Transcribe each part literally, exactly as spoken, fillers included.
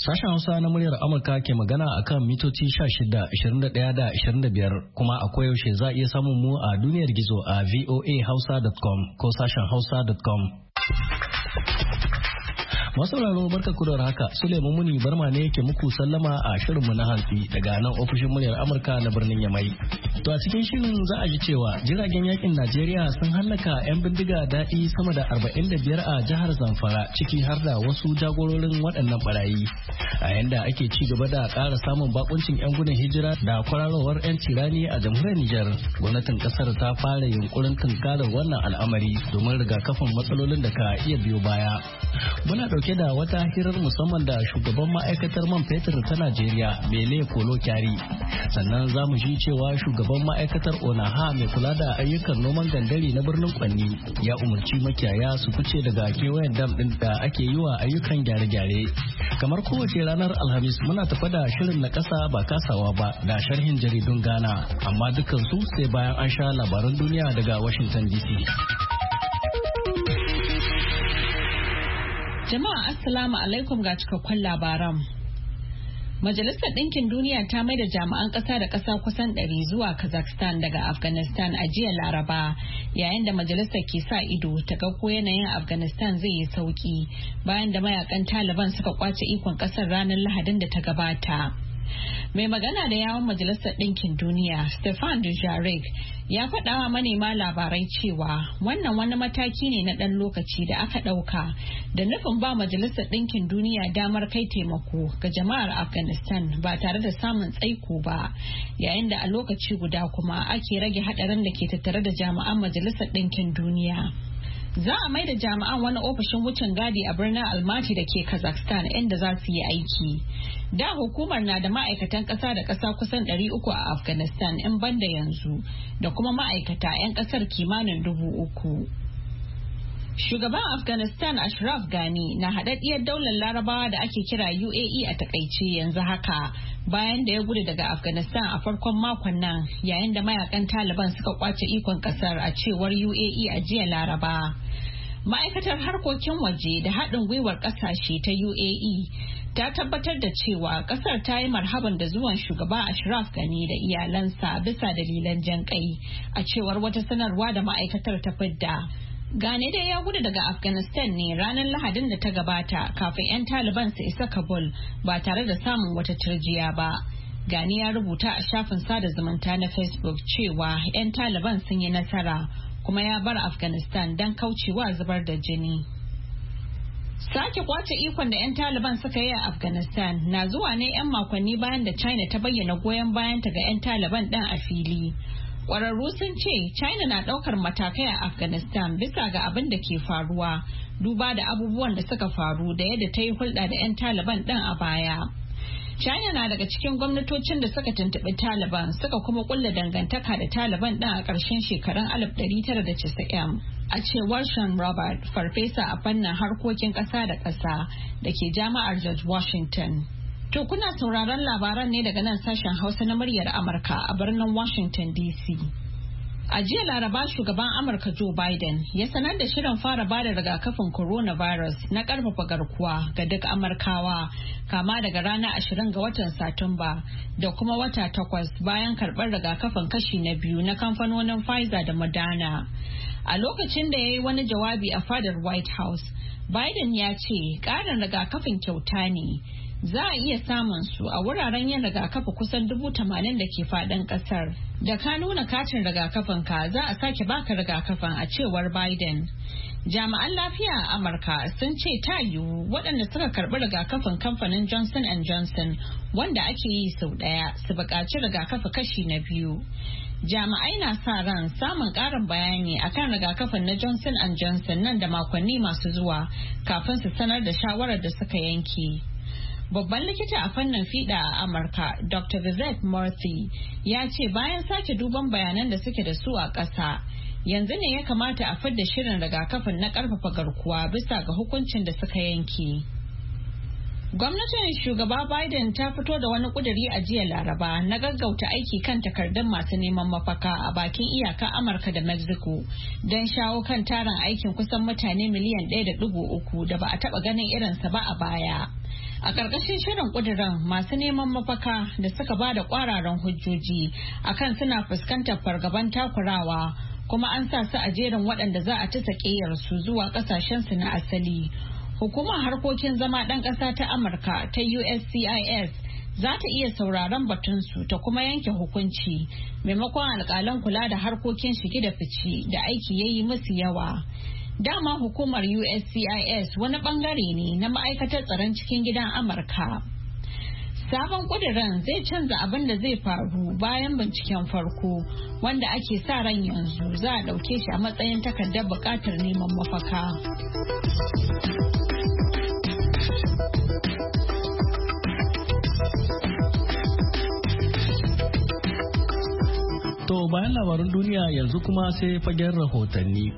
Sashen Hausa na muryar Amurka ke magana a kan mitoci sha shida, ashirin da ɗaya da ashirin da biyar kuma a koyaushe za a iya samun mu a duniyar gizo a v o a hausa dot com ko sashen hausa dot com. Masauraro barka ku da haka Suleiman Muni Barma ne yake muku sallama a shirinmu na hantsi daga nan ofishin muryar Amurka na birnin Yamai. To a cikin shirin za a ji cewa jiragen yakin Najeriya sun hallaka 'yan bindiga daɗi sama da arba'in da biyar a jihar Zamfara ciki har da wasu jagororin waɗannan barayi. A yanda ake ci gaba da ƙara samun bakuncin 'yan gudun hijira da kwararowar 'yan tirani a jamhuriyar Nijar, gwamnatin ƙasar ta fara yunkurin tunkarar wannan al'amari domin rigakafin matsalolin da ka iya biyo baya. Muna ɗauke da wata hirar musamman da shugaban ma'aikatar man fetur ta Najeriya Bele Kolo Kyari. Sannan za mu ji cewa shugaban ma'aikatar Onaha mai kula da ayyukan noman gandari na birnin Kwanni ya umarci makiyaya su fice daga kewayen dam ɗin da ake yi wa ayyukan gyare-gyare. Kamar kowace ranar Alhamis muna tafa da shirin na ƙasa ba kasawa ba da sharhin jaridun Ghana, amma dukkan su sai bayan an sha labaran duniya daga Washington D C. Jama'a Assalamu alaikum ga cikakkun labaran. Majalisar Ɗinkin Duniya ta maida jami'an ƙasa da ƙasa kusan ɗari zuwa Kazakhstan daga Afghanistan a jiya Laraba, yayin da majalisar ke sa ido ta ga ko yanayin Afghanistan zai yi sauki bayan da mayakan Taliban suka kwace ikon ƙasar ranar Lahadin da ta gabata. Mai magana da yawon Majalisar Ɗinkin Duniya, Stefan Dujarric, ya faɗa wa manema labarai cewa wannan wani mataki ne na ɗan lokaci da aka ɗauka da nufin ba Majalisar Ɗinkin Duniya damar kai taimako ga jama'ar Afghanistan ba tare da samun tsaiko ba, yayin da a lokaci guda kuma ake rage haɗarin da ke tattare da jami'an Majalisar Ɗinkin Duniya. Za a mai da jami'an wani ofishin wucin gadi a birnin Almaty da ke Kazakhstan inda za su yi aiki. Da hukumar na da ma'aikatan ƙasa da ƙasa kusan ɗari uku a Afghanistan in banda yanzu da kuma ma'aikata 'yan ƙasar kimanin dubu uku. Shugaban Afghanistan Ashraf Ghani na haɗaɗɗiyar daular Larabawa da ake kira U A E a takaice yanzu haka bayan da ya gudu daga Afghanistan a farkon makon nan yayin da mayakan Taliban suka kwace ikon ƙasar a cewar U A E a jiya Laraba. Ma'aikatar harkokin waje da haɗin gwiwar ƙasashe ta U A E ta tabbatar da cewa ƙasar ta yi marhaban da zuwan shugaba Ashraf Ghani da iyalansa bisa dalilan jan ƙai a cewar wata sanarwa da ma'aikatar ta fidda. Gane dai ya gudu daga Afghanistan ne ranar Lahadin da ta gabata kafin 'yan Taliban su isa Kabul ba tare da samun wata turjiya ba. Gani ya rubuta a shafin sada zumunta na Facebook cewa 'yan Taliban sun yi nasara kuma ya bar Afghanistan don kaucewa zubar da jini. Sake kwace ikon da 'yan Taliban suka yi a Afghanistan na zuwa ne 'yan makonni bayan da China ta bayyana goyon bayanta ga 'yan Taliban ɗin a fili. Ƙwararru sun ce China na ɗaukar matakai a Afghanistan bisa ga abin da ke faruwa, duba da abubuwan da suka faru da yadda ta yi hulɗa da 'yan Taliban ɗin a baya. China na daga cikin gwamnatocin da suka tuntuɓi Taliban suka kuma ƙulla dangantaka da Taliban ɗin a ƙarshen shekarun alif ɗari tara da casa'in. A cewar Sean Robert, farfesa a fannin harkokin ƙasa da ƙasa da ke jami'ar George Washington. To kuna sauraron labaran ne daga nan sashen Hausa na muryar Amurka a birnin Washington D C. A jiya Laraba shugaban Amurka Joe Biden ya sanar da shirin fara bada rigakafin coronavirus na karfafa garkuwa ga duk Amurkawa kama daga ranar ashirin ga watan Satumba da kuma wata takwas bayan karɓar rigakafin kashi na biyu na kamfanonin Pfizer da Moderna. A lokacin da ya yi wani jawabi a fadar White House, Biden ya ce ƙarin rigakafin kyauta ne. Za a iya samun su a wuraren yin rigakafi kusan dubu tamanin da ke faɗin ƙasar. Da ka nuna katin rigakafin ka za a sake baka rigakafin a cewar Biden. Jami'an lafiya a Amurka sun ce ta yiwu waɗanda suka karɓi rigakafin kamfanin Johnson and Johnson wanda ake yi sau ɗaya su buƙaci rigakafi kashi na biyu. Jami'ai na sa ran samun ƙarin bayani akan rigakafin na Johnson and Johnson nan da makonni masu zuwa kafin su sanar da shawarar da suka yanke. Babban likita a fannin fiɗa a Amurka, Doctor Vivek Murthy, ya ce bayan sake duban bayanan da suke da su a ƙasa, yanzu ne ya kamata a fidda shirin rigakafin na ƙarfafa garkuwa bisa ga hukuncin da suka yanke. Gwamnatin shugaba Biden ta fito da wani kuduri a jiya Laraba na gaggauta aiki kan takardun masu neman mafaka a bakin iyakar Amurka da Mexico don shawo kan tarin aikin kusan mutane miliyan ɗaya da ɗigo uku da ba a taɓa ganin irinsa ba a baya. A ƙarƙashin shirin ƙudurin masu neman mafaka da suka ba da ƙwararan hujjoji akan suna fuskantar fargaban takurawa kuma an sa su a jerin waɗanda za a ci su zuwa ƙasashensu na asali. Hukumar harkokin zama ɗan ƙasa ta Amurka ta U S C I S za ta iya sauraron batunsu ta kuma yanke hukunci maimakon alƙalan kula da harkokin shige da fice da aiki ya yi musu yawa. Dama hukumar U S C I S wani bangare ne na ma'aikatar tsaron cikin gidan Amurka. Sabon ƙudirin zai canza abin da zai faru bayan binciken farko wanda ake sa ran yanzu za a ɗauke shi a matsayin takardar buƙatar neman mafaka. To bayan labarun duniya yanzu kuma sai fagen rahotanni.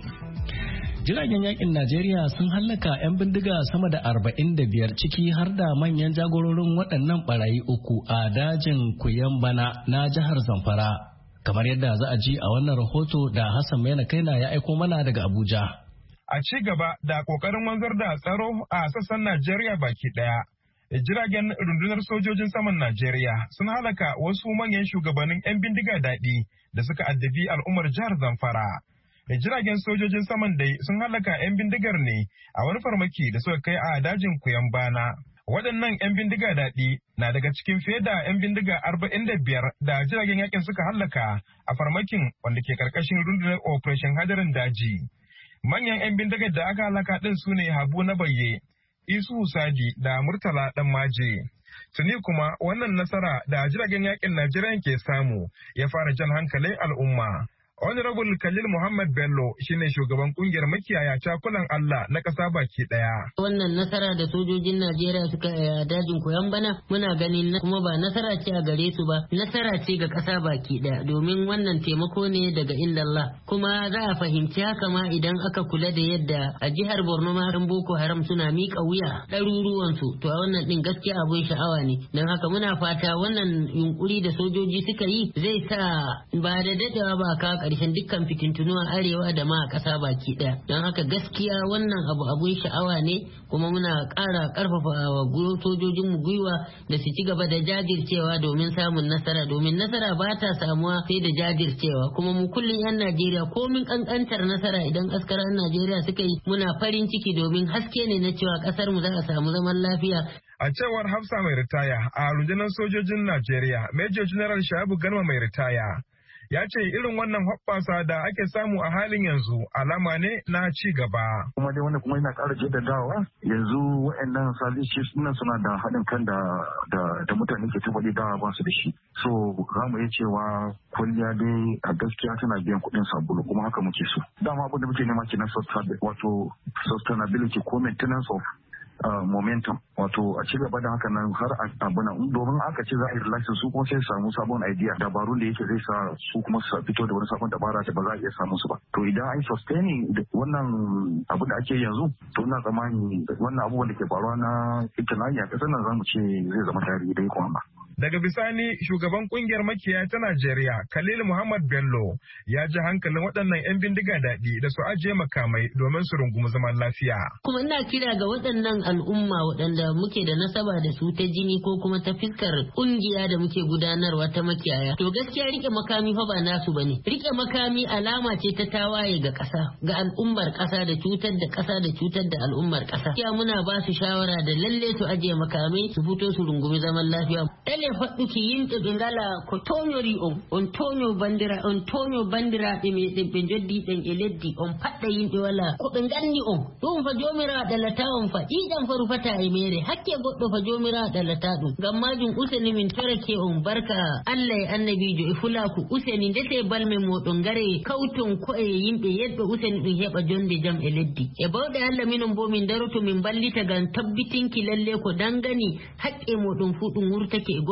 Jiragen yakin Najeriya sun hallaka 'yan bindiga sama da arba'in da biyar ciki har da manyan jagororin waɗannan barayi uku a dajin Kuyambana na jihar Zamfara. Kamar yadda za a ji a wannan rahoto da Hassan Maina Kaina ya aiko mana daga Abuja. A ci gaba da ƙoƙarin wanzar da tsaro a sassan Najeriya baki ɗaya. Jiragen rundunar sojojin saman Najeriya sun halaka wasu manyan shugabannin 'yan bindiga daɗi da suka addabi al'ummar jihar Zamfara. Jiragen sojojin saman dai sun halaka 'yan bindigar ne a wani farmaki da suka kai a dajin Kuyambana. Waɗannan 'yan bindiga daɗi na daga cikin fiye da 'yan bindiga arba'in da biyar da jiragen yakin suka halaka a farmakin wanda ke karkashin rundunar Operation Hadarin Daji. Manyan 'yan bindigar da aka halaka ɗin su ne Habu na Bayye, Isu Sadi da Murtala Dan Maje. Tuni kuma wannan nasara da jiragen yakin Najeriya ke samu ya fara jan hankalin al'umma. Honorable Khalil Muhammad Bello shine shugaban kungiyar makiyaya cakulan Allah na ƙasa baki ɗaya. Wannan nasara da sojojin Najeriya suka yi a dajin Kuyambana muna ganin kuma ba nasara ce a gare su ba, nasara ce ga ƙasa baki ɗaya domin wannan taimako ne daga inda Allah. Kuma za a fahimci haka ma idan aka kula da yadda a jihar Borno ma ɗan Boko Haram suna miƙa wuya ɗaruruwansu to a wannan ɗin gaskiya abun sha'awa ne. Don haka muna fata wannan yunkuri da sojoji suka yi zai sa ba da daɗewa ba ka ƙarshen dukkan fitintunu a arewa da ma a ƙasa baki ɗaya. Don haka gaskiya wannan abu abun sha'awa ne kuma muna ƙara ƙarfafa wa sojojin mu gwiwa da su ci gaba da jajircewa domin samun nasara domin nasara ba ta samuwa sai da jajircewa kuma mu kullum 'yan Najeriya komin ƙanƙantar nasara idan askaran Najeriya suka yi muna farin ciki domin haske ne na cewa ƙasar mu za a samu zaman lafiya. A cewar Hafsa mai ritaya a rundunar sojojin Najeriya, Major General Shahabu Garma mai ritaya, ya ce irin wannan hoɓɓasa da ake samu a halin yanzu alama ne na ci gaba. Kuma dai wanda kuma yana ƙara jaddadawa yanzu waɗannan service chiefs nan suna da haɗin kan da da mutane ke tabbali da ba su da shi. So za mu iya cewa kwalliya dai a gaskiya tana biyan kuɗin sabulu kuma haka muke so. Dama abin da muke nema kenan wato sustainability ko maintenance of Uh, momentum wato a ci gaba da haka nan har abu nan domin aka ce za a yi relaxing su kuma sai samu sabon idea dabarun da yake zai sa su kuma su fito da wani sabon dabara da ba za a iya samu su ba to idan ai sustaining wannan abu da ake yanzu to ina tsammani wannan abubuwan da ke faruwa na itinai a kasar nan zamu ce zai zama tarihi dai kuma ba. Daga bisani shugaban kungiyar makiyaya ta Najeriya Khalil Muhammad Bello ya ji hankalin waɗannan 'yan bindiga daɗi da su ajiye makamai domin su rungumi zaman lafiya. Kuma ina kira ga waɗannan al'umma waɗanda muke da nasaba da su ta jini ko kuma ta fiskar kungiya da muke gudanarwa ta makiyaya. To gaskiya rike makami fa ba nasu bane. Rike makami alama ce ta tawaye ga ƙasa, ga al'ummar ƙasa da cutar da ƙasa da cutar da al'ummar ƙasa. Kiya muna ba su shawara da lalle su ajiye makamai su fito su rungumi zaman lafiya. Faɗuki yimɓe ɓe ngala ko toñori on on toño bandira on toño bandiraɓe meɗen ɓe joddi ɗen e leddi on paɗɗa yimɓe wala ko ɓe nganni on ɗum fa jomirawo ɗalata on fa ɗiɗan fa rufata e mere hakke goɗɗo fa jomirawo ɗalata ɗum ngam majum useni min torake on barka Allah e annabijo e fulaku useni ndete balme moɗon ngare kawton ko e yimɓe yedɓe useni ɗum heɓa jonde jam e leddi e bawɗe Allah minon bo min daroto min ballita ngam tabbitinki lalle ko dangani haqqe moɗon fu ɗum wurtake e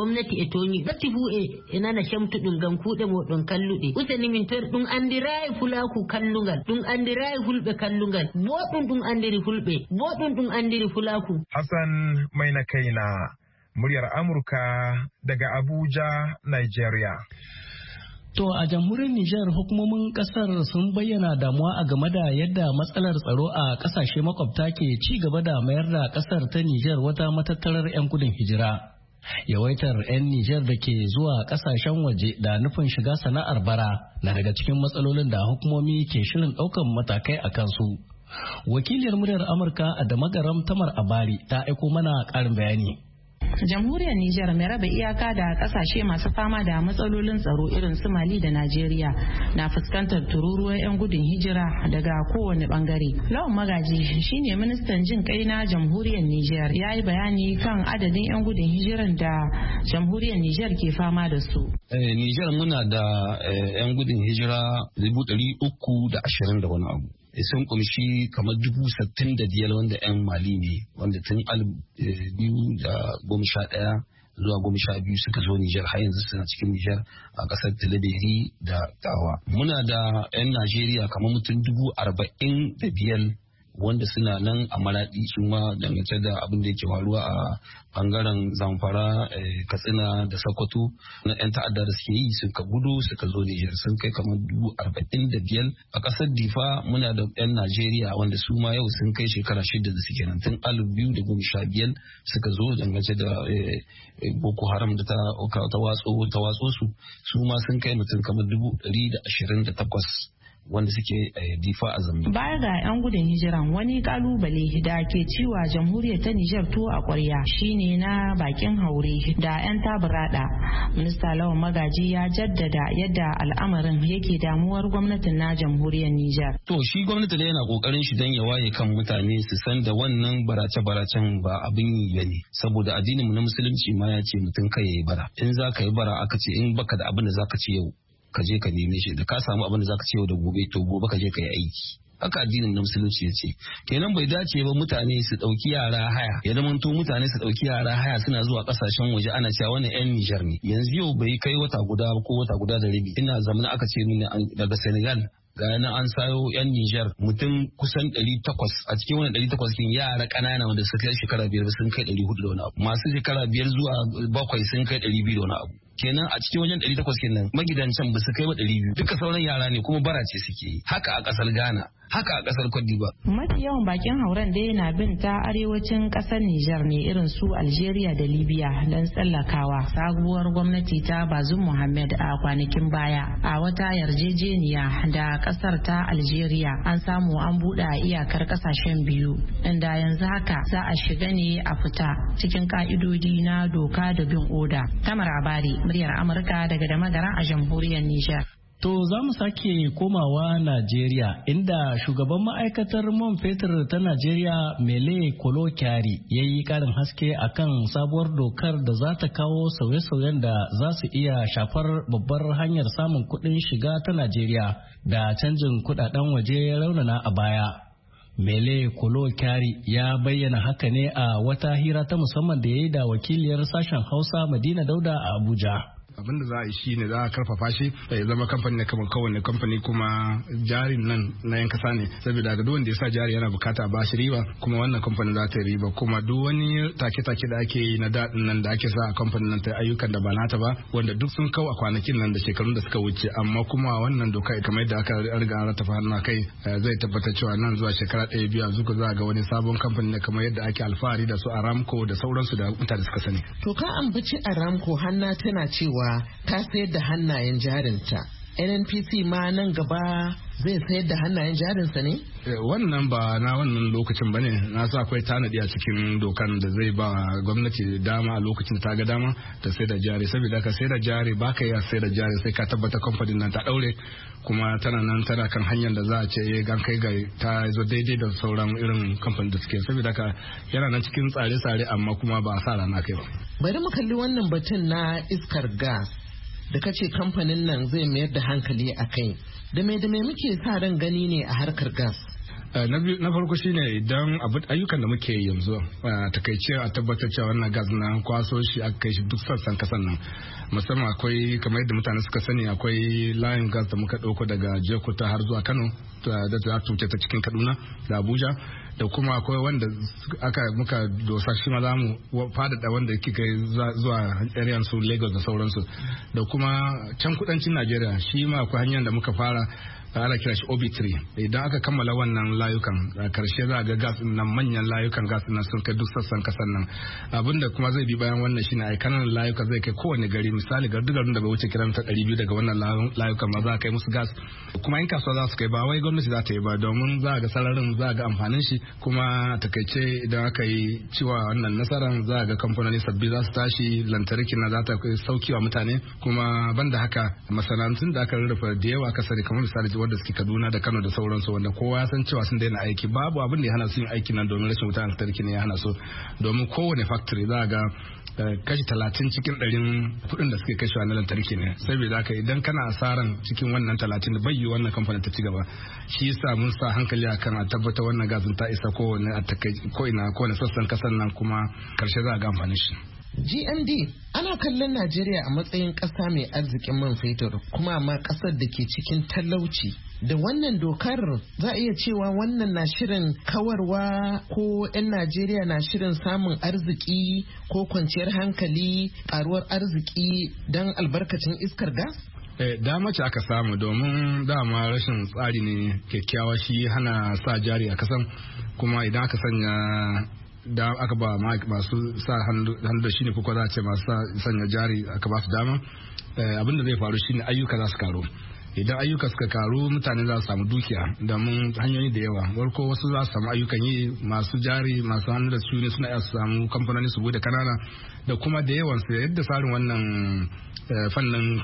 gwamnati e toni batti fu e enana shamtu ɗum gam kuuɗe moɗon kalluɗe useni min tor ɗum andirayi fulaku kallungal ɗum andirayi fulɓe kallungal boɗɗum ɗum andiri fulɓe boɗɗum ɗum andiri fulaku. Hassan Maina Kaina, muryar Amurka daga Abuja, Nigeria. To a jamhuriyar Nijar hukumomin kasar sun bayyana damuwa a game da yadda matsalar tsaro a kasashe makwabta ke ci gaba da mayar da kasar ta Nijar wata matattarar 'yan gudun hijira. Yawaitar 'yan Nijar da ke zuwa kasashen waje da nufin shiga sana'ar bara na daga cikin matsalolin da hukumomi ke shirin ɗaukan matakai a kansu. Wakiliyar muryar Amurka a Damagaram Tamar Abari ta aiko mana ƙarin bayani. Jamhuriyar Nijar mai raba iyaka da kasashe masu fama da matsalolin tsaro irin su Mali da Najeriya na fuskantar tururuwar 'yan gudun hijira daga kowane bangare. Lawan Magaji shine ministan jin kai na Jamhuriyar Nijar ya yi bayani kan adadin 'yan gudun hijiran da Jamhuriyar Nijar ke fama da su. Nijar muna da 'yan gudun hijira dubu ɗari uku da ashirin da wani abu. Sun kumshi kamar dubu sittin da biyar wanda 'yan Mali ne wanda tun alif biyu da goma sha ɗaya zuwa goma sha biyu suka zo Nijar har yanzu suna cikin Nijar a ƙasar Tilaberi da Tawa. Muna da 'yan Najeriya kamar mutum dubu arba'in da biyar wanda suna nan a Maraɗi su ma dangance da abin da yake faruwa a bangaren Zamfara, Katsina da Sokoto na 'yan ta'adda da suke yi suka gudu suka zo Nijar sun kai kamar dubu arba'in da biyar. A ƙasar Difa muna da 'yan Najeriya wanda su ma yau sun kai shekara shida da suke nan tun alif biyu da goma sha biyar suka zo dangance da Boko Haram da ta watso ta watso su su ma sun kai mutum kamar dubu ɗari da ashirin da takwas. Wanda suke difa a zambi. Baya ga 'yan gudun hijiran wani kalubale da ke ciwa jamhuriyar ta Nijar tuwo a ƙwarya shine na bakin haure da 'yan taburada. Minista Lawan Magaji ya jaddada yadda al'amarin yake damuwar gwamnatin na jamhuriyar Nijar. To shi gwamnati da yana kokarin shi don ya waye kan mutane su san da wannan barace-baracen ba abin yi bane saboda addinin mu na musulunci ma ya ce mutum kai yayi bara. In za ka yi bara aka ce in baka da abin da za ka ci yau ka je ka neme shi da ka samu abin da zaka ce yau da gobe to gobe ka je ka yi aiki. Haka addinin na musulunci ya ce. Kenan bai dace ba mutane su ɗauki yara haya. Ya zamanto mutane su ɗauki yara haya suna zuwa ƙasashen waje ana cewa wannan 'yan Nijar ne. Yanzu yau bai kai wata guda ko wata guda da rabi. Ina zamana aka ce mini daga Senegal ga nan an sayo 'yan Nijar mutum kusan ɗari takwas a cikin wani ɗari takwas kin yara ƙanana wanda suka kai shekara biyar sun kai ɗari hudu da wani abu. Masu shekara biyar zuwa bakwai sun kai ɗari biyu da wani abu. Kenan a cikin wajen ɗari takwas kenan magidancan ba su kai ba ɗari biyu duka sauran yara ne kuma barace suke yi haka a ƙasar Ghana haka a ƙasar Cote d'Ivoire. Mafi yawan bakin hauren dai na bin ta arewacin ƙasar Nijar ne irin su Algeria da Libya don tsallakawa. Sabuwar gwamnati ta Bazoum Mohammed a kwanakin baya a wata yarjejeniya da ƙasar ta Algeria an samu an buɗe iyakar ƙasashen biyu inda yanzu haka za a shiga ne a fita cikin ƙa'idodi na doka da bin oda. Tamar Abari muryar Amurka daga Damagara a jamhuriyar Nijar. To za mu sake komawa Najeriya inda shugaban ma'aikatar man fetur ta Najeriya Mele Kolo Kyari ya yi karin haske akan sabuwar dokar da za ta kawo sauye-sauyen da za su iya shafar babbar hanyar samun kuɗin shiga ta Najeriya da canjin kuɗaɗen waje raunana a baya. Mele Kolo Kyari ya bayyana haka ne a wata hira ta musamman da ya yi da wakiliyar sashen Hausa Madina Dauda a Abuja. abin da za a yi shi ne za a karfafa shi ya zama kamfani na kamar kowane kamfani kuma jarin nan na yan kasa ne saboda ga duk wanda ya sa jari yana bukata ba shi riba kuma wannan kamfanin za ta yi riba kuma duk wani take-take da ake yi na daɗin nan da ake sa a kamfanin nan ta ayyukan da ba nata ba wanda duk sun kau a kwanakin nan da shekarun da suka wuce amma kuma wannan doka kamar yadda aka riga an ratafa hannu kai zai tabbatar cewa nan zuwa shekara ɗaya biyu a zuka za ga wani sabon kamfani ne kamar yadda ake alfahari da su Aramco da sauransu da mutane suka sani. To ka ambaci Aramco hanna tana cewa ta sayar da hannayen jarinta. N N P C ma nan gaba zai sayar da hannayen jarinsa ne? Wannan ba na wannan lokacin ba ne, na sa akwai tanadi a cikin dokan da zai ba gwamnati dama a lokacin da ta ga dama ta sai da jari, saboda ka sai da jari ba ka iya sai da jari sai ka tabbata kamfanin nan ta daure kuma tana nan tana kan hanyar da za a ce gan kai ga ta zo daidai da sauran irin kamfanin da suke, saboda ka yana nan cikin tsare-tsare amma kuma ba a sa rana kai ba. Bari mu kalli wannan batun na iskar gas da kace kamfanin nan zai mayar da hankali a kai, da me da me muke sa ran gani ne a harkar gas? na farko shine idan ayyukan da muke yanzu takaice a tabbatar cewa wannan gas na kwaso shi aka kai shi duk sassan kasan nan, musamman akwai kamar yadda mutane suka sani akwai layin gas da muka dauko daga Jekuta har zuwa Kano da za tuce ta cikin Kaduna da Abuja, da kuma akwai wanda aka muka dosa shi ma za mu fadada wanda kika zuwa area su Lagos da sauransu, da kuma can kudancin Najeriya shi ma akwai hanyar da muka fara ana kira shi O B three. Idan aka kammala wannan layukan a karshe za a ga gas nan manyan layukan gas nan sun kai duk sassan kasan nan. Abinda kuma zai bi bayan wannan shine ai kanan layuka zai kai kowane gari, misali ga garin da bai wuce kilomita ɗari biyu daga wannan layukan ma za a kai musu gas, kuma in kasuwa za su kai ba wai gwamnati za ta yi ba, domin za a ga sararin za a ga amfanin shi, kuma takaice idan aka yi cewa wannan nasaran za a ga kamfanoni sabbi za su tashi, lantarki na za ta sauki wa mutane, kuma banda haka masana'antun da aka rarrafa da yawa kasari kamar misali wanda suke Kaduna da Kano da sauransu wanda kowa ya san cewa sun daina aiki, babu abin da ya hana su yin aiki nan domin rashin wutar lantarki ne ya hana su, domin kowane factory za a ga kashi talatin cikin ɗarin kuɗin da suke kashewa na lantarki ne, saboda haka idan kana asaran cikin wannan talatin da bayyi wannan kamfanin ta ci gaba, shi yasa mun sa hankali akan a tabbata wannan gazin ta isa kowane a ko ina kowane sassan kasar nan, kuma karshe za a ga amfani shi. G M D ana kallon Najeriya a matsayin ƙasa mai arzikin man fetur kuma ma ƙasar da ke cikin talauci. Da wannan dokar za a iya cewa wannan na shirin kawarwa ko 'yan Najeriya na shirin samun arziki ko kwanciyar hankali, ƙaruwar arziki don albarkacin iskar gas? Eh, dama ce aka samu domin dama rashin tsari ne kyakkyawa shi hana sa jari a kasan, kuma idan aka sanya da aka ba masu sa hannu da shi ne kuka za a ce masu sanya jari aka ba su dama, abinda zai faru shine ayyuka za su karu. Idan ayyuka suka karu mutane za su samu dukiya domin hanyoyi da yawa, warko wasu za su samu ayyukan yi, masu jari masu hannu da su ne suna iya su samu kamfanoni su bude kanana, da kuma da yawan su yadda tsarin wannan fannin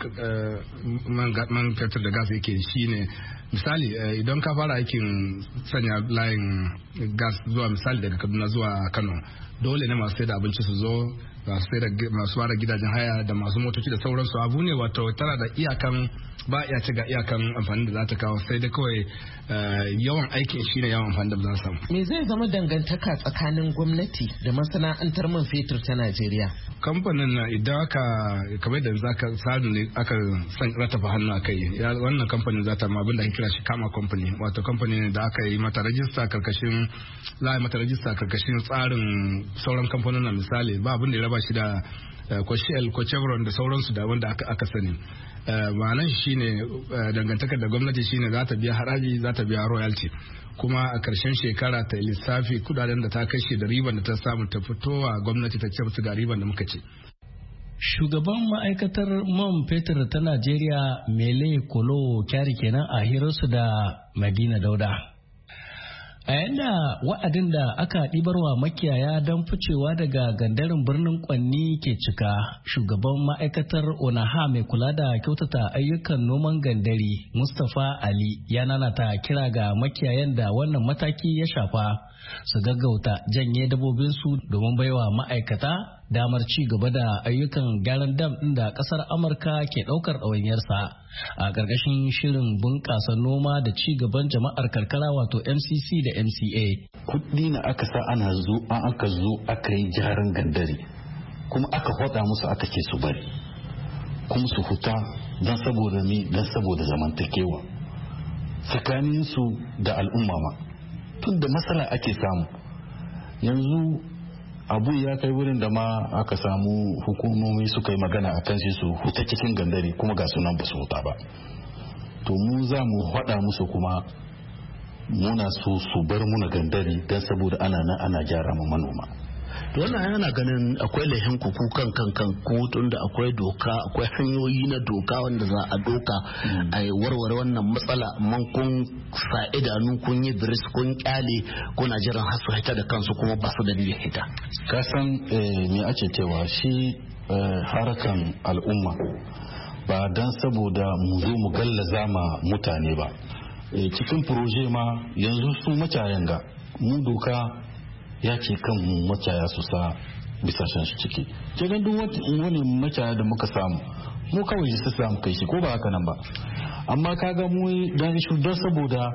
man fetur da gas yake shine misali idan ka fara aikin sanya layin gas zuwa misali daga Kaduna zuwa Kano, dole ne masu sai da abinci su zo, masu sai da masu fara gidajen haya da masu motoci da sauransu, abu ne wato tana da iyakan ba iya ci ga iyakan amfani da za ta kawo, sai da kawai yawan aikin shine yawan amfani da za ta samu. Me zai zama dangantaka tsakanin gwamnati da masana'antar man fetur ta Najeriya? Kamfanin na idan aka kamar da zaka sadu ne aka san ratafa hannu a kai, wannan kamfanin za ta ma abin da ake kira shi kama company, wato kamfanin da aka yi mata rajista karkashin za a yi mata rajista karkashin tsarin sauran kamfanonin, misali ba abin da ya raba shi da ko Shell ko Chevron da sauransu da wanda aka sani. Ma'anar shi shine dangantakar da gwamnati shine za ta biya haraji, za ta biya royalty, kuma a karshen shekara ta lissafi kudaden da ta kashe da riban da ta samu ta fitowa gwamnati ta ce ga riban da muka ce. Shugaban ma'aikatar man fetur ta Najeriya Mele Kolo Kyari kenan a hirarsu da Madina Dauda. A yanda wa'adin da aka ɗibarwa makiyaya don ficewa daga gandarin birnin Kwanni ke cika, shugaban ma'aikatar Onaha mai kula da kyautata ayyukan noman gandari Mustapha Ali ya nanata kira ga makiyayan da wannan mataki ya shafa su gaggauta janye dabobinsu domin baiwa ma'aikata damar ci gaba da ayyukan gyaran dam ɗin da ƙasar Amurka ke ɗaukar ɗawainiyarsa a ƙarƙashin shirin bunƙasa noma da ci gaban jama'ar karkara wato M C C da M C A. Kuɗi na aka sa ana zo an aka zo aka yi gyaran gandari kuma aka faɗa musu aka ce su bari kuma su huta don saboda ni don saboda zamantakewa tsakaninsu da al'umma ma tun da matsala ake samu yanzu abu ya kai wurin da ma aka samu hukumomi suka yi magana a kan su huta cikin gandari kuma ga sunan ba su huta ba, to mu za mu faɗa musu kuma muna so su bar muna gandari don saboda ana nan ana gyara ma manoma. To wannan yana ganin akwai lahin kuku kan kan kan kotun da akwai doka akwai hanyoyi na doka wanda za a doka a warware wannan matsala, amma kun sa idanu kun yi biris kun kyale kuna jiran hasu hita da kansu kuma ba su da niyyar hita. Ka san me ake cewa shi harakan al'umma ba dan saboda mu zo mu gallaza ma mutane ba. Cikin proje ma yanzu su macayan ga mu doka ya ce kan macaya su sa bisashen su ciki, kenan duk wani macaya da muka samu mu kawai su samu kai shi ko ba haka nan ba, amma kaga mu dan shi don saboda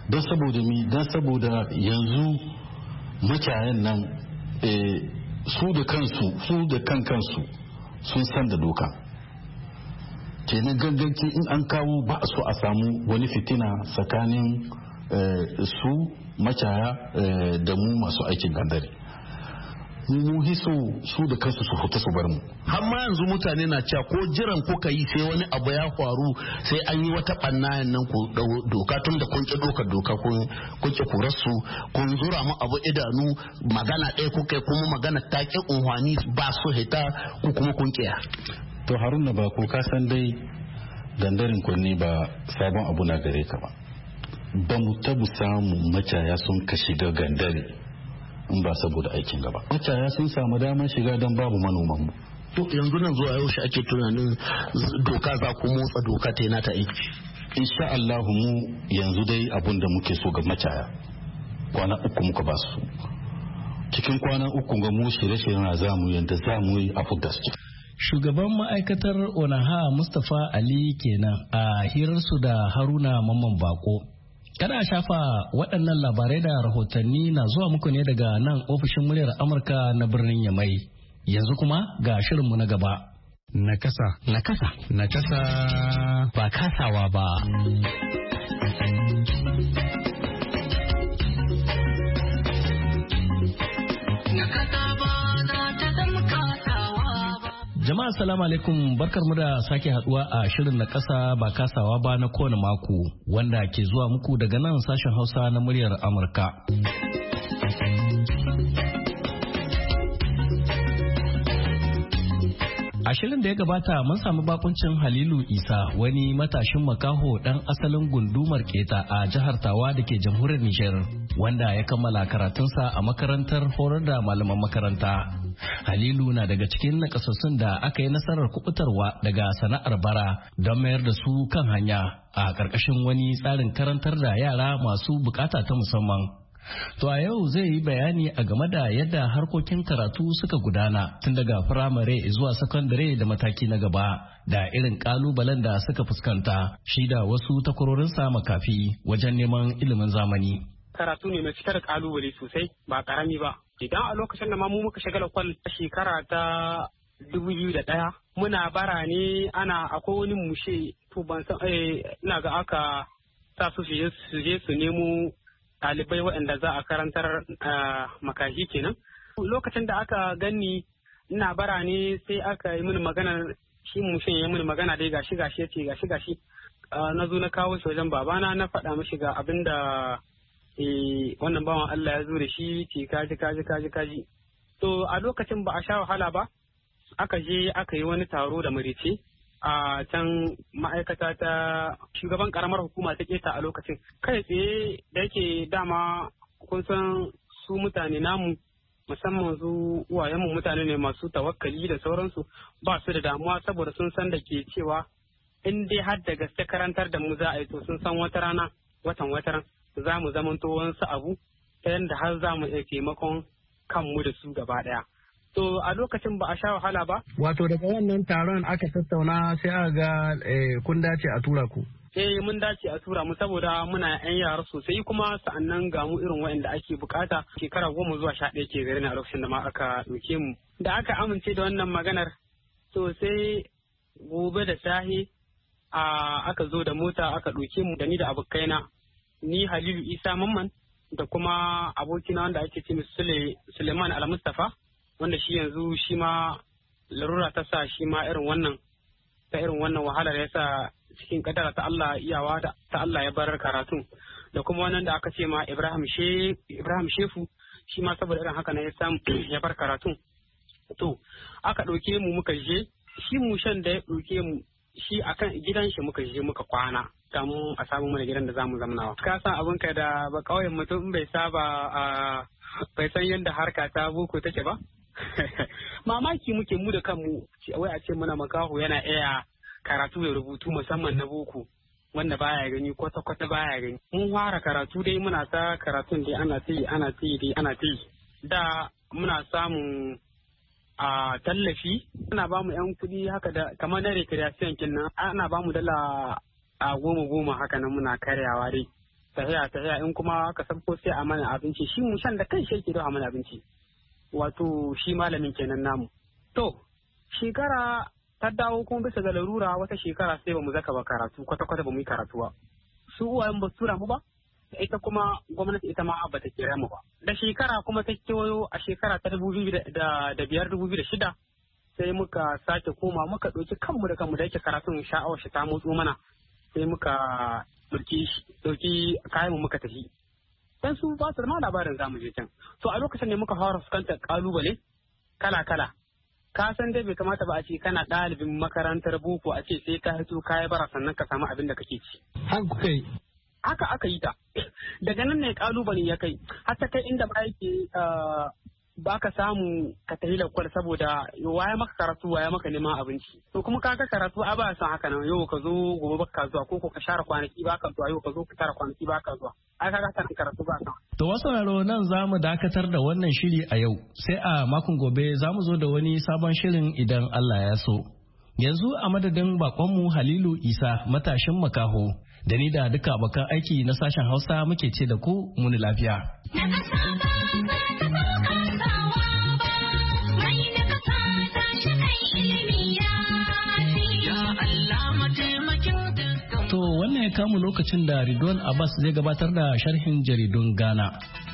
don saboda mi don saboda yanzu makiyayan nan su da kansu su da kan kansu sun san da doka kenan ganganci in an kawo ba so a samu wani fitina tsakanin su macaya da mu masu aikin gandare mu hiso su da kansu su fita su bar mu har ma yanzu mutane na cewa ko jiran kuka yi sai wani abu ya faru sai an yi wata banna nan ku doka tun da kun ki doka doka kun kun ki kurarsu kun zura mu abu idanu magana ɗaya kuka kuma magana ta ki unhwani ba su hita ku kuma kun kiya. To Haruna ba ko ka san dai gandarin kunni ba sabon abu na gare ka ba ba mu tabu samu macaya sun ka shiga gandare in ba saboda aikin gaba macaya sun samu damar shiga don babu manoman mu. To yanzu nan zuwa yau shi ake tunanin doka za ku motsa doka ta yana ta aiki. Insha Allah mu yanzu dai abun da muke so ga macaya kwana uku muka ba su cikin kwana uku ga mu shirye-shirye na zamu yanda zamu yi a fudda su. Shugaban ma'aikatar Onaha Mustapha Ali kenan a hirarsu da Haruna Mamman Bako. Kada a shafa waɗannan labarai da rahotanni na zuwa muku ne daga nan ofishin muryar Amurka na birnin Yamai. Yanzu kuma ga shirinmu na gaba. Nakasa. Nakasa. Nakasa. Ba kasawa ba. Jama'a salamu alaikum barkarmu da sake haduwa a shirin na kasa ba kasawa ba na kowane mako wanda ke zuwa muku daga nan sashen Hausa na muryar Amurka. A shirin da ya gabata mun samu bakuncin Halilu Isa wani matashin makaho dan asalin gundumar Keta a jihar Tawa da ke jamhuriyar Nijar wanda ya kammala karatunsa a makarantar horar da malaman makaranta. Halilu na daga cikin nakasassun da aka yi nasarar kubutarwa daga sana'ar bara don mayar da su kan hanya a ƙarƙashin wani tsarin karantar da yara masu bukata ta musamman. To a yau zai yi bayani a game da yadda harkokin karatu suka gudana tun daga firamare zuwa sakandare da mataki na gaba da irin kalubalen da suka fuskanta shi da wasu takwarorinsa makafi wajen neman ilimin zamani. Karatu ne mai fitar kalubale sosai ba karami ba. Idan a lokacin da ma mu muka shagala kwal shekara ta dubu biyu da ɗaya muna bara ne ana akwai wani mushe to ban san ina ga aka sa su je su nemo ɗalibai waɗanda za a karantar makahi kenan. Lokacin da aka ganni ina bara ne sai aka yi mini magana shi mushin ya mini magana dai gashi gashi ya ce gashi gashi na zo na kawo shi wajen babana na faɗa mishi ga abin da wannan bawan Allah ya zo da shi ce kaji kaji kaji kaji. To a lokacin ba a sha wahala ba aka je aka yi wani taro da marice a can ma'aikata ta shugaban karamar hukuma ta keta a lokacin kai tsaye da yake dama kun san su mutane namu musamman su uwayenmu mutane ne masu tawakkali da sauransu ba su da damuwa saboda sun san da ke cewa in dai har da gaske karantar da mu za a yi to sun san wata rana watan wataran za mu zamanto wasu abu ta yadda har za mu iya taimakon kanmu da su gaba daya. To a lokacin ba a sha wahala ba. Wato daga wannan taron aka tattauna sai aka ga kun dace a tura ku. Eh mun dace a tura mu saboda muna yan yara sosai kuma sa'annan ga mu irin waɗanda ake bukata shekara goma zuwa sha ɗaya ke gari a lokacin da ma aka ɗauke mu. Da aka amince da wannan maganar to sai gobe da sahi a aka zo da mota aka ɗauke mu da ni da abokaina ni Halilu Isa Mamman da kuma abokina wanda ake ce Suleiman Al-Mustafa. Wanda shi yanzu shi ma larura ta sa shi ma irin wannan ta irin wannan wahalar ya sa cikin kadara ta Allah iyawa da ta Allah ya bar karatun da kuma wannan da aka ce ma Ibrahim she Ibrahim Shefu shi ma saboda irin haka ne ya samu ya bar karatun to aka ɗauke mu muka je shi mushen da ya ɗauke mu shi akan gidan shi muka je muka kwana kamun a samu mana gidan da zamu zamanawa ka san abin ka da ba kawai mutum bai saba a bai san yadda harka ta boko take ba mamaki muke mu da kanmu wai a ce mana makaho yana iya karatu da rubutu musamman na boko wanda baya gani kwata kwata baya gani mun fara karatu dai muna ta karatun dai ana ta yi ana ta yi dai ana ta yi da muna samun a tallafi ana ba mu yan kuɗi haka da kamar na recreation kinnan ana ba mu dala a goma goma haka nan muna karyawa dai tahiya tahiya in kuma ka sabko sai a mana abinci shi mushan da kan shi yake dafa mana abinci wato shi malamin kenan namu to shekara ta dawo kuma bisa ga larura wata shekara sai ba mu zaka ba karatu kwata kwata ba mu yi karatu ba su uwayen ba su tura mu ba ita kuma gwamnati ita ma ba ta kira mu ba da shekara kuma ta kewayo a shekara ta dubu biyu da biyar dubu biyu da shida sai muka sake koma muka ɗauki kanmu da kanmu da yake karatun sha'awar shi ta motso mana sai muka ɗauki kayan mu muka tafi dan su ba su da ma labarin zamu je can to a lokacin ne muka fara fuskantar kalubale kala kala ka san dai bai kamata ba a ce kana ɗalibin makarantar boko a ce sai ka hito kayi bara sannan ka samu abin da kake ci haka kai haka aka yi ta daga nan ne kalubale ya kai har ta kai inda ba yake ba ka samu ka tafi lakwal saboda waya maka karatu waya maka neman abinci to kuma ka ga karatu a ba san haka nan yau ka zo gobe baka zuwa ko ko ka share kwanaki baka zuwa yau ka zo ka tara kwanaki baka zuwa ai ka ga san karatu ba san to wasu raro nan zamu dakatar da wannan shiri a yau sai a makon gobe zamu zo da wani sabon shirin idan Allah ya so yanzu a madadin bakonmu Halilu Isa matashin makaho da ni da duka abokan aiki na sashen Hausa muke ce da ku muni lafiya. To wannan ya kamu lokacin da Ridwan Abbas zai gabatar da sharhin jaridun Ghana.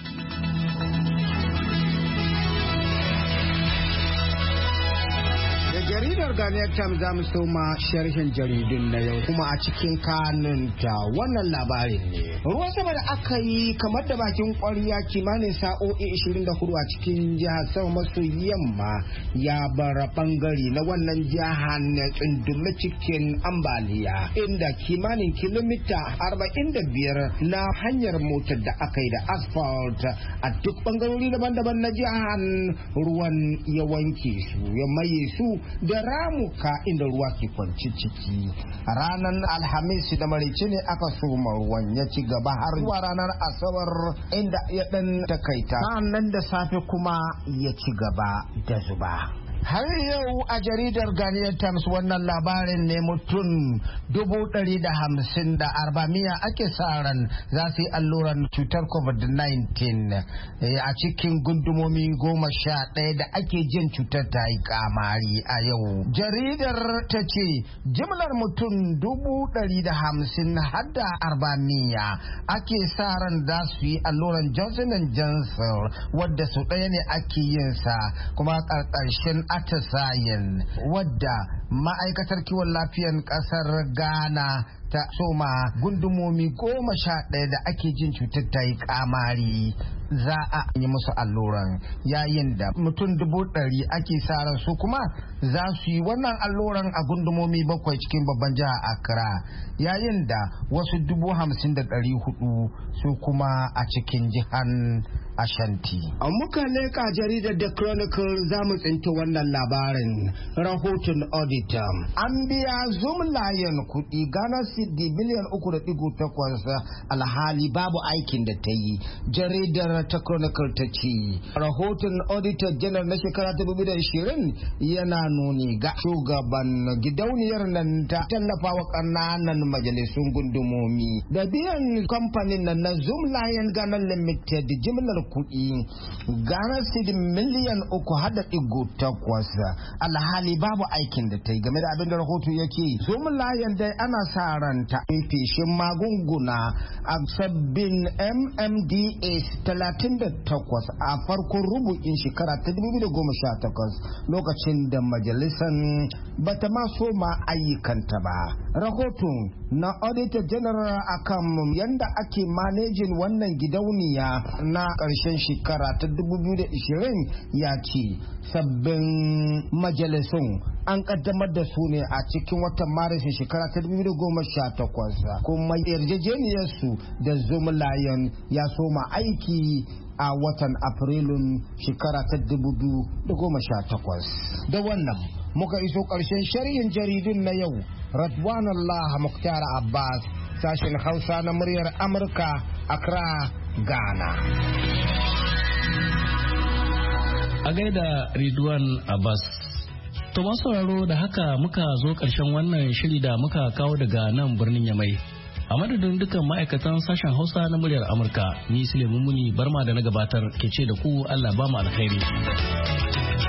jaridar Ghanaian Times za mu soma sharhin jaridun na yau kuma a cikin kanunta wannan labarin ne. Ruwan sama da aka yi kamar da bakin kwarya kimanin sa'o'i ishirin da hudu a cikin jihar sama maso yamma ya bara bangare na wannan jihar na tsundume cikin ambaliya inda kimanin kilomita arba'in da biyar na hanyar motar da aka yi da asphalt a duk bangarori daban-daban na jihar ruwan ya wanke su ya maye su da ramuka inda ruwa ke kwanci ciki. Ranar Alhamis da maraice ne aka soma ruwan ya ci gaba har zuwa ranar Asabar inda ya dan takaita. Nan da safe kuma ya ci gaba da zuba. Har yau a jaridar Ghanaian Times wannan labarin ne mutum dubu ɗari da hamsin da arba'amiya ake sa ran za su yi alluran cutar covid nineteen a cikin gundumomi goma sha ɗaya da ake jin cutar ta yi kamari a yau. Jaridar ta ce jimlar mutum dubu ɗari da hamsin har da arba'amiya ake sa ran za su yi alluran Johnson and Johnson wadda su ɗaya ne ake yin sa kuma ƙarƙashin atisayen wadda ma'aikatar kiwon lafiyar kasar Ghana ta soma gundumomi goma sha ɗaya da ake jin cutar ta yi kamari za a yi musu alluran yayin da mutum dubu ɗari ake sa ran su kuma za su yi wannan alluran a gundumomi bakwai cikin babban jihar Accra yayin da wasu dubu hamsin da ɗari hudu su kuma a cikin jihar Ashanti. A muka leka jaridar The Chronicle za mu tsinci wannan labarin rahoton auditor. An biya Zoom Lion kuɗi Ghana Cedi miliyan uku da ɗigo takwas alhali babu aikin da ta yi. Jaridar ta Chronicle ta ce rahoton auditor general na shekara ta dubu da ashirin yana nuni ga shugaban gidauniyar nan ta tallafawa ƙananan majalisun gundumomi da biyan kamfanin nan na Zoom Lion Ghana Limited jimlar kuɗi Ghana Cedi miliyan uku hada ɗigo takwas alhali babu aikin da ta yi game da abin da rahoto yake. Zoom Lion dai ana sa ranta feshin magunguna a sabbin M M D A talatin da takwas a farkon rubu'in shekara ta dubu da goma sha takwas lokacin da majalisan bata ma so ma ayyukanta ba. Rahoton na Auditor General akan yanda ake manejin wannan gidauniya na ƙarshen shekara ta dubu biyu da ashirin ya ce sabbin majalisun an kaddamar da su ne a cikin watan maris shekara ta dubu da goma sha takwas kuma yarjejeniyarsu da Zoom Lion ya soma aiki a watan afrilun shekara ta dubu biyu da goma sha takwas. Da wannan muka iso ƙarshen sharhin jaridun na yau. Radwan Allah Muktar Abbas, sashen Hausa na muryar Amurka, Accra, Ghana. A gaida Ridwan Abbas. To masu sauraro da haka muka zo ƙarshen wannan shiri da muka kawo daga nan birnin Yamai. A madadin dukkan ma'aikatan sashen Hausa na muryar Amurka, ni Suleiman Muni Barma da na gabatar ke ce da ku Allah ba mu alkhairi.